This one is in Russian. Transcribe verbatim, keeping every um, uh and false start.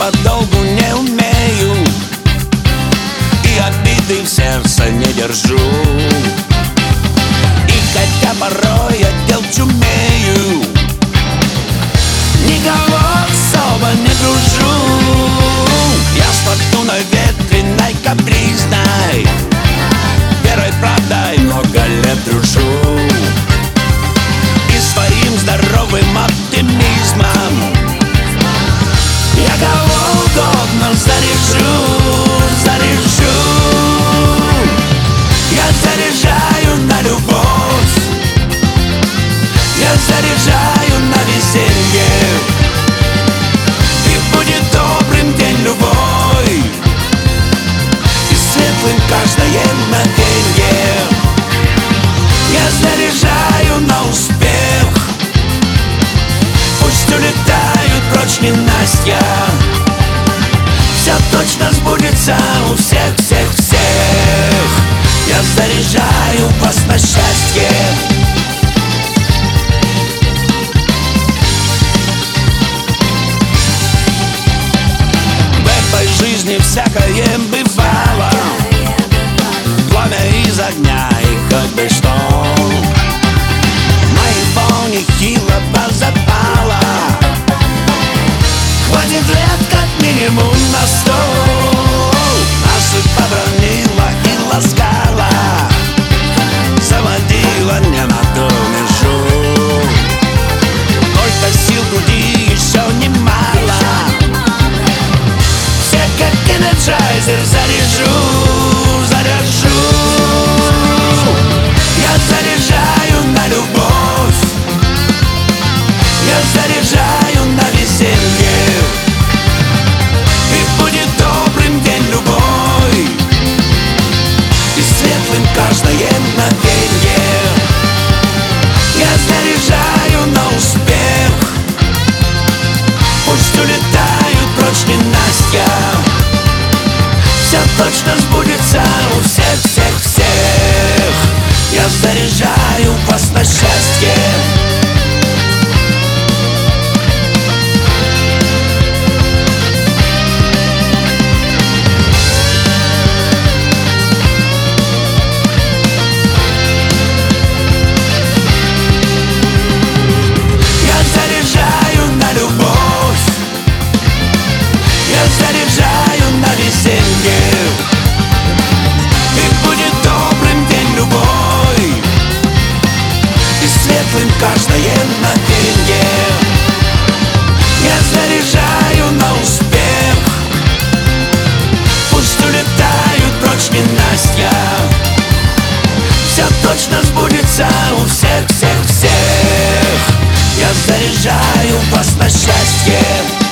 подолгу не умею, и обиды в сердце не держу. И хотя порой я делать умею, никого особо не дружу. Я стою на ветреной капризной, верой, правдой много лет дружу. И своим здоровым оптимизмом я кого угодно заряжу, заряжу. Я заряжаю на любовь, я заряжаю на веселье. И будет добрым день любой, и светлым каждое мгновенье. Я заряжаю на успех, пусть улетают прочь ненастья. Все точно сбудется у всех, всех, всех. Я заряжаю вас на счастье. В этой жизни всякое бывало, пламя из огня и хоть бы что. Моего нехило позапало, хватит лет как минимум на сто. Нас и побронила и ласкала, заводила не на ту межу. Только сил в груди еще немало, все как энерджайзер заряжу, заряжу. Я заряжаю на любовь, я заряжаю на веселье. И будет добрым день любой, и светлым каждое мгновенье. Я заряжаю на успех, пусть улетают прочь ненастья. Все точно сбудется у всех, всех, всех. Я заряжаю вас на счастье. Я заряжаю на любовь, я заряжаю на веселье. И будет добрым день любой, и светлым каждое мгновенье. Я заряжаю на успех, пусть улетают прочь ненастья. Все точно сбудется у всех, всех, всех. Я заряжаю вас на счастье.